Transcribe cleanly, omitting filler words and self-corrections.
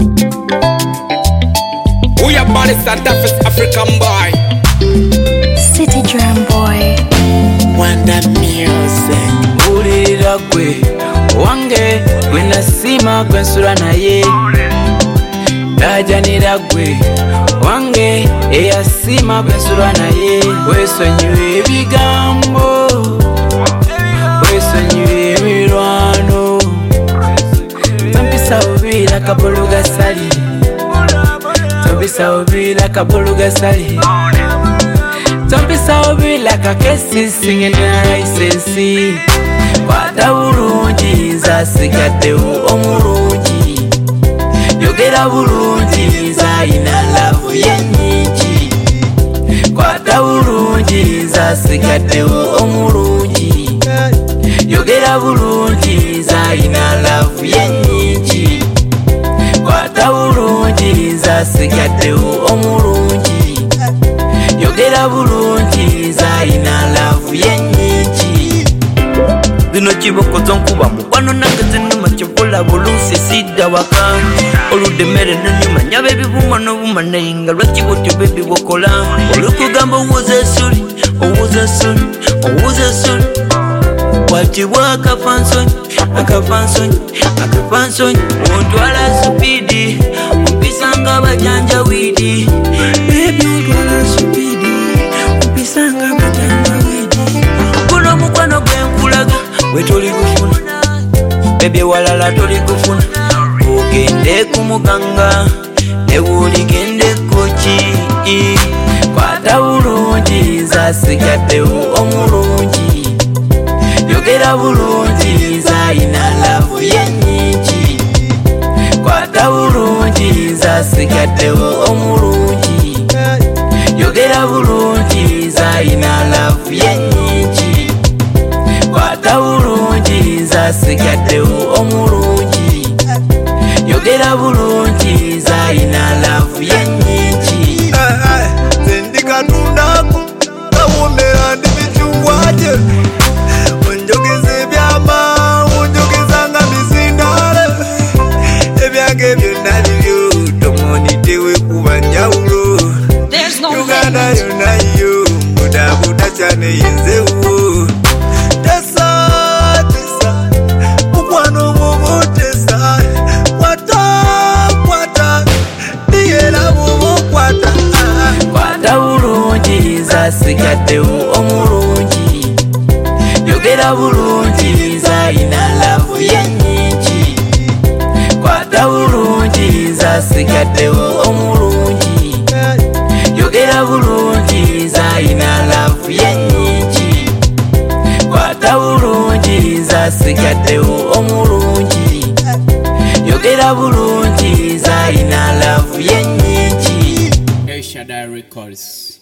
We are born in Santa Fe, African boy. City Drum Boy. Wanda music. Ulira gwe wange gwe nasima kwensula naye ndajanira gwe wange eyasima kwensula naye wesonyiwe ebigambo wesonyiwe emirwano tompisa bubira kabulu gasali tompisa bubira kabulu gasali tompisa bubira kakesi singena license kwata bulungi nzasigaddewo omulungi yogera bulungi nzayina lavu yennyingi kwata bulungi nzasigaddewo omulungi yogera bulungi nzayina lavu yennyingi kwata bulungi nzasigaddewo omulungi yogera bulungi nzayina lavu yennyingi zino kibokozo nkuba mukwano nange zinuma kivula buluusi sidda waka oludemere nonyuma nyaba ebibuma n'obuma naye nga lwakibotyo bebiwokola olukugamba owuza esuli owuza esuli owuza esuli watibwa akafansonyi akafansonyi akafansonyi ontwala supidi ompisanga bajanjawidi bebi ontwala supidi ompisanga bajanjawidi guno mukwano gwenkulaga wetoli kufuna bebye walala toli kufuna ogende kumuganga ewuligendeko ki kwata bulungi nzasigaddewo omulungi yogera bulungi nzayina lavu yennyingi kwata bulungi nzasigaddewo omulungi yogera bulungi nzayina lavu yennyingi kwata bulungi nzasigaddewo omulungi yogera bulungi nzayina lavu yennyingi Zendikatundako kawomera ndi michungwaje onjogeza ebyama onjogeza nga mizindale ebyange byonna bibyo tomonitewe kuba njawulo Uganda yonna yo budabuda cyane yenzewo tesa tesa mukwano mubutesa kwata niyera mubukwata kwata bulungi nzasigaddewo omulungi yogera bulungi nzayina lavu yennyingi kwata bulungi nzasigaddewo omulungi yogera bulungi nzayina lavu yennyingi kwata bulungi nzasigaddewo omulungi yogera bulungi nzayina lavu yennyingi. Shaddai Records.